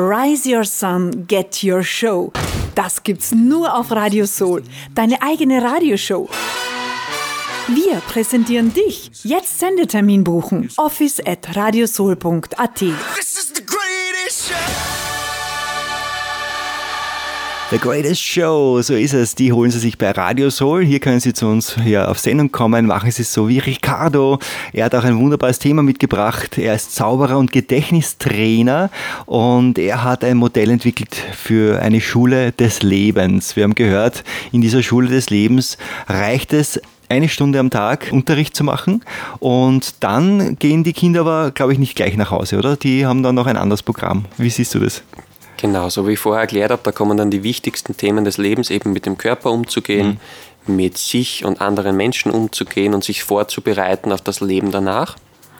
Rise Your Sun, Get Your Show. Das gibt's nur auf Radio Soul, deine eigene Radioshow. Wir präsentieren dich. Jetzt Sendetermin buchen. office@radiosoul.at. The Greatest Show, so ist es. Die holen Sie sich bei Radio Soul. Hier können Sie zu uns hier auf Sendung kommen. Machen Sie es so wie Ricardo. Er hat auch ein wunderbares Thema mitgebracht. Er ist Zauberer und Gedächtnistrainer und er hat ein Modell entwickelt für eine Schule des Lebens. Wir haben gehört, in dieser Schule des Lebens reicht es, 1 Stunde am Tag Unterricht zu machen und dann gehen die Kinder aber, glaube ich, nicht gleich nach Hause, oder? Die haben dann noch ein anderes Programm. Wie siehst du das? Genau, so wie ich vorher erklärt habe, da kommen dann die wichtigsten Themen des Lebens, eben mit dem Körper umzugehen, mit sich und anderen Menschen umzugehen und sich vorzubereiten auf das Leben danach.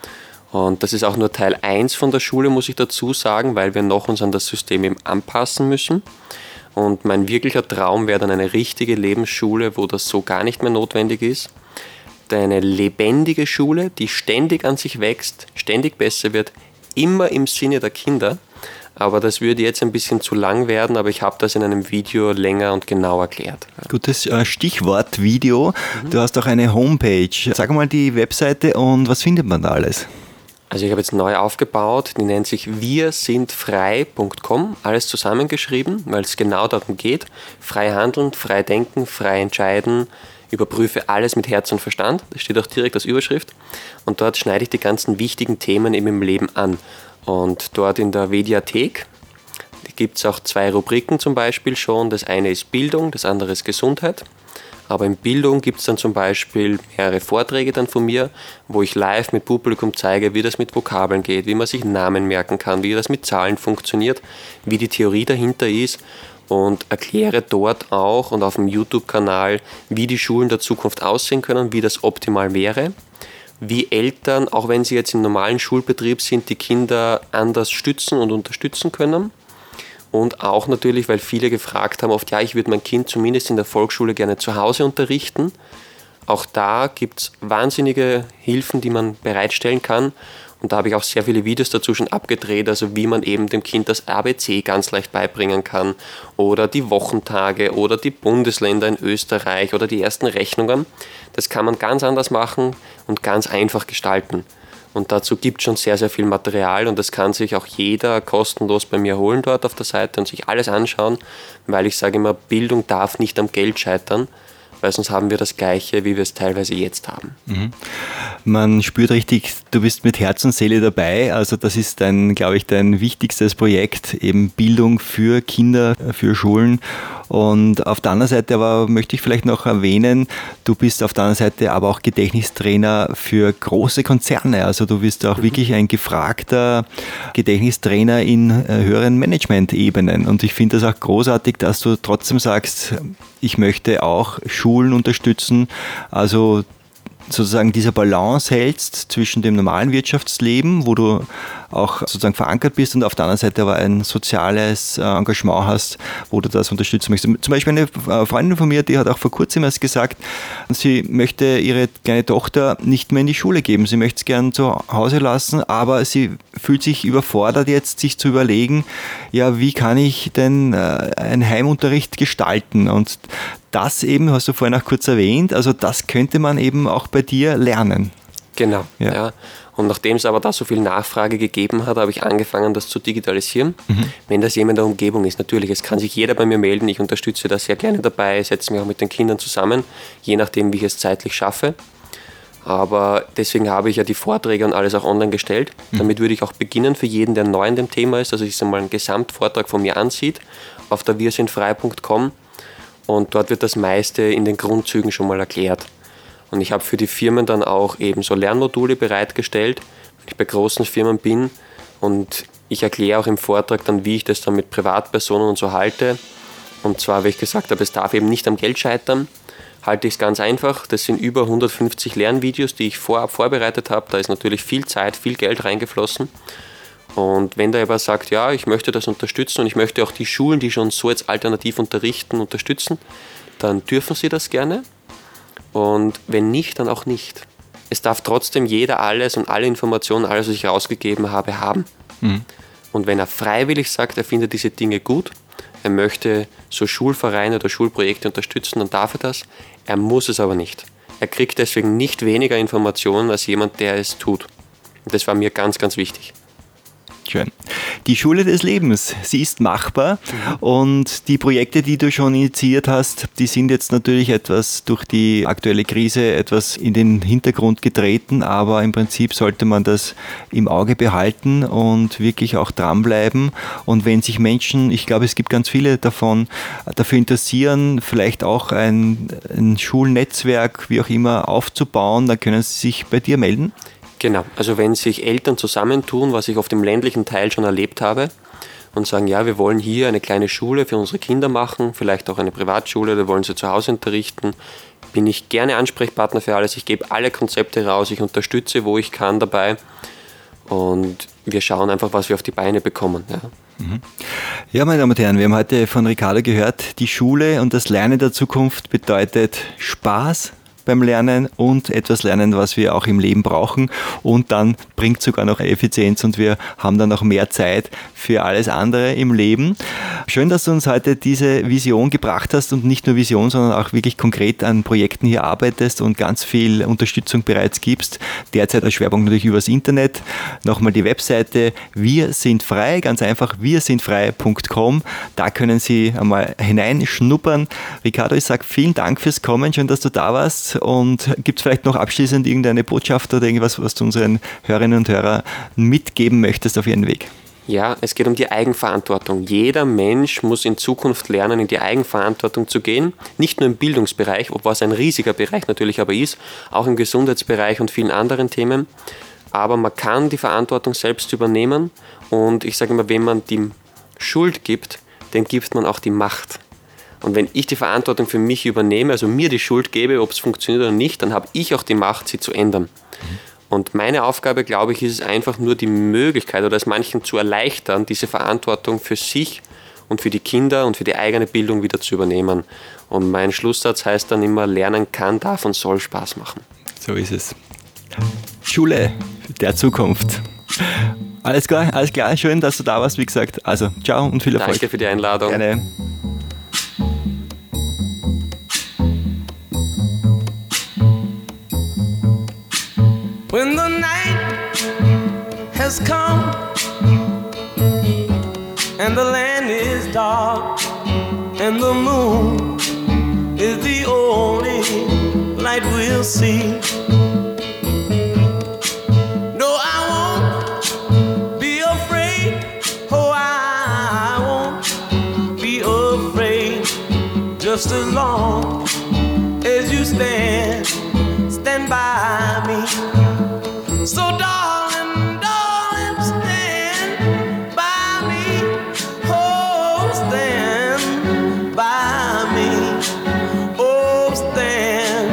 Und das ist auch nur Teil 1 von der Schule, muss ich dazu sagen, weil wir noch uns an das System eben anpassen müssen. Und mein wirklicher Traum wäre dann eine richtige Lebensschule, wo das so gar nicht mehr notwendig ist. Eine lebendige Schule, die ständig an sich wächst, ständig besser wird, immer im Sinne der Kinder. Aber das würde jetzt ein bisschen zu lang werden, aber ich habe das in einem Video länger und genau erklärt. Gutes Stichwort Video. Du hast auch eine Homepage. Sag mal die Webseite und was findet man da alles? Also ich habe jetzt neu aufgebaut, die nennt sich wirSindFrei.com, alles zusammengeschrieben, weil es genau darum geht. Frei handeln, frei denken, frei entscheiden, überprüfe alles mit Herz und Verstand. Das steht auch direkt als Überschrift. Und dort schneide ich die ganzen wichtigen Themen eben im Leben an. Und dort in der Mediathek gibt es auch 2 Rubriken zum Beispiel schon. Das eine ist Bildung, das andere ist Gesundheit. Aber in Bildung gibt es dann zum Beispiel mehrere Vorträge dann von mir, wo ich live mit Publikum zeige, wie das mit Vokabeln geht, wie man sich Namen merken kann, wie das mit Zahlen funktioniert, wie die Theorie dahinter ist und erkläre dort auch und auf dem YouTube-Kanal, wie die Schulen der Zukunft aussehen können, wie das optimal wäre. Wie Eltern, auch wenn sie jetzt im normalen Schulbetrieb sind, die Kinder anders stützen und unterstützen können. Und auch natürlich, weil viele gefragt haben, oft, ja, ich würde mein Kind zumindest in der Volksschule gerne zu Hause unterrichten. Auch da gibt es wahnsinnige Hilfen, die man bereitstellen kann. Und da habe ich auch sehr viele Videos dazu schon abgedreht, also wie man eben dem Kind das ABC ganz leicht beibringen kann oder die Wochentage oder die Bundesländer in Österreich oder die ersten Rechnungen. Das kann man ganz anders machen und ganz einfach gestalten. Und dazu gibt es schon sehr, sehr viel Material und das kann sich auch jeder kostenlos bei mir holen dort auf der Seite und sich alles anschauen, weil ich sage immer, Bildung darf nicht am Geld scheitern, weil sonst haben wir das Gleiche, wie wir es teilweise jetzt haben. Man spürt richtig, du bist mit Herz und Seele dabei. Also das ist glaube ich, dein wichtigstes Projekt, eben Bildung für Kinder, für Schulen. Und auf der anderen Seite aber möchte ich vielleicht noch erwähnen, du bist auf der anderen Seite aber auch Gedächtnistrainer für große Konzerne. Also du bist auch wirklich ein gefragter Gedächtnistrainer in höheren Management-Ebenen. Und ich finde das auch großartig, dass du trotzdem sagst, ich möchte auch Schulen unterstützen, also sozusagen diese Balance hältst zwischen dem normalen Wirtschaftsleben, wo du auch sozusagen verankert bist und auf der anderen Seite aber ein soziales Engagement hast, wo du das unterstützen möchtest. Zum Beispiel eine Freundin von mir, die hat auch vor kurzem erst gesagt, sie möchte ihre kleine Tochter nicht mehr in die Schule geben. Sie möchte es gern zu Hause lassen, aber sie fühlt sich überfordert jetzt, sich zu überlegen, ja, wie kann ich denn einen Heimunterricht gestalten? Und das eben, hast du vorhin auch kurz erwähnt, also das könnte man eben auch bei dir lernen. Genau, ja. Und nachdem es aber da so viel Nachfrage gegeben hat, habe ich angefangen, das zu digitalisieren. Wenn das jemand in der Umgebung ist, natürlich, es kann sich jeder bei mir melden, ich unterstütze das sehr gerne dabei, setze mich auch mit den Kindern zusammen, je nachdem, wie ich es zeitlich schaffe. Aber deswegen habe ich ja die Vorträge und alles auch online gestellt. Damit würde ich auch beginnen für jeden, der neu in dem Thema ist, also sich einmal einen Gesamtvortrag von mir ansieht, auf der wirSindFrei.com. Und dort wird das meiste in den Grundzügen schon mal erklärt. Und ich habe für die Firmen dann auch eben so Lernmodule bereitgestellt, wenn ich bei großen Firmen bin. Und ich erkläre auch im Vortrag dann, wie ich das dann mit Privatpersonen und so halte. Und zwar, wie ich gesagt habe, es darf eben nicht am Geld scheitern, halte ich es ganz einfach. Das sind über 150 Lernvideos, die ich vorab vorbereitet habe. Da ist natürlich viel Zeit, viel Geld reingeflossen. Und wenn der aber sagt, ja, ich möchte das unterstützen und ich möchte auch die Schulen, die schon so jetzt alternativ unterrichten, unterstützen, dann dürfen sie das gerne. Und wenn nicht, dann auch nicht. Es darf trotzdem jeder alles und alle Informationen, alles, was ich rausgegeben habe, haben. Und wenn er freiwillig sagt, er findet diese Dinge gut, er möchte so Schulvereine oder Schulprojekte unterstützen, dann darf er das. Er muss es aber nicht. Er kriegt deswegen nicht weniger Informationen als jemand, der es tut. Und das war mir ganz, ganz wichtig. Schön. Die Schule des Lebens, sie ist machbar und die Projekte, die du schon initiiert hast, die sind jetzt natürlich etwas durch die aktuelle Krise etwas in den Hintergrund getreten, aber im Prinzip sollte man das im Auge behalten und wirklich auch dranbleiben. Und wenn sich Menschen, ich glaube, es gibt ganz viele davon, dafür interessieren, vielleicht auch ein Schulnetzwerk, wie auch immer, aufzubauen, dann können sie sich bei dir melden. Genau, also wenn sich Eltern zusammentun, was ich auf dem ländlichen Teil schon erlebt habe, und sagen, ja, wir wollen hier eine kleine Schule für unsere Kinder machen, vielleicht auch eine Privatschule, oder wollen sie zu Hause unterrichten, bin ich gerne Ansprechpartner für alles. Ich gebe alle Konzepte raus, ich unterstütze, wo ich kann dabei, und wir schauen einfach, was wir auf die Beine bekommen. Ja. Ja, meine Damen und Herren, wir haben heute von Ricardo gehört, die Schule und das Lernen der Zukunft bedeutet Spaß beim Lernen und etwas lernen, was wir auch im Leben brauchen, und dann bringt sogar noch Effizienz und wir haben dann noch mehr Zeit für alles andere im Leben. Schön, dass du uns heute diese Vision gebracht hast und nicht nur Vision, sondern auch wirklich konkret an Projekten hier arbeitest und ganz viel Unterstützung bereits gibst. Derzeit als Schwerpunkt natürlich übers Internet. Nochmal die Webseite Wir sind frei, ganz einfach wirsindfrei.com. Da können Sie einmal hineinschnuppern. Ricardo, ich sage vielen Dank fürs Kommen, schön, dass du da warst. Und gibt es vielleicht noch abschließend irgendeine Botschaft oder irgendwas, was du unseren Hörerinnen und Hörern mitgeben möchtest auf ihren Weg? Ja, es geht um die Eigenverantwortung. Jeder Mensch muss in Zukunft lernen, in die Eigenverantwortung zu gehen. Nicht nur im Bildungsbereich, was ein riesiger Bereich natürlich aber ist, auch im Gesundheitsbereich und vielen anderen Themen. Aber man kann die Verantwortung selbst übernehmen. Und ich sage immer, wenn man die Schuld gibt, dann gibt man auch die Macht. Und wenn ich die Verantwortung für mich übernehme, also mir die Schuld gebe, ob es funktioniert oder nicht, dann habe ich auch die Macht, sie zu ändern. Und meine Aufgabe, glaube ich, ist es einfach nur die Möglichkeit oder es manchen zu erleichtern, diese Verantwortung für sich und für die Kinder und für die eigene Bildung wieder zu übernehmen. Und mein Schlusssatz heißt dann immer, Lernen kann, darf und soll Spaß machen. So ist es. Schule der Zukunft. Alles klar, schön, dass du da warst, wie gesagt. Also, ciao und viel Erfolg. Danke für die Einladung. Gerne. When the night has come and the land is dark and the moon is the only light we'll see. No, I won't be afraid. Oh, I won't be afraid. Just as long as you stand by me. So darling, stand by me. Oh, stand by me. Oh, stand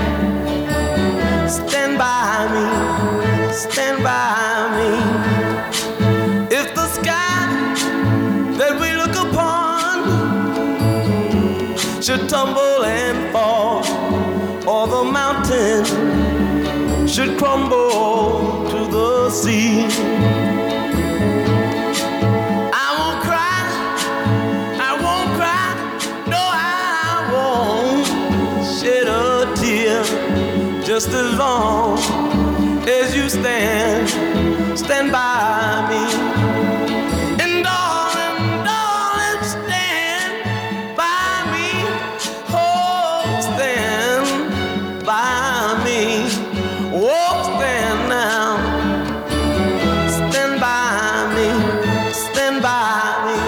by me. Stand by me. If the sky that we look upon should tumble and fall, or the mountain should crumble to the sea, I won't cry, no, I won't shed a tear, just as long as you stand by me. And darling, stand by me, oh, stand by me. Oh, stand now, stand by me, stand by me.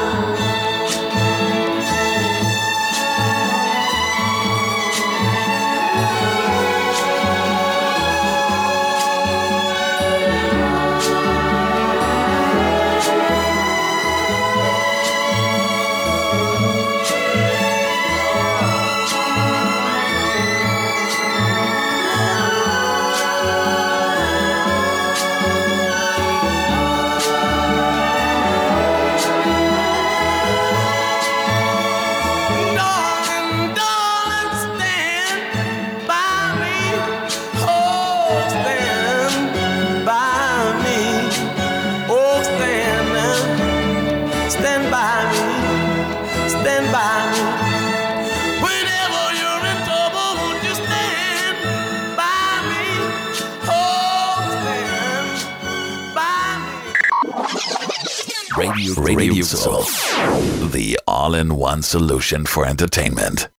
stand by me? Whenever you're in trouble, won't you stand by me? Oh, stand by me. Radio Soul, the all-in-one solution for entertainment.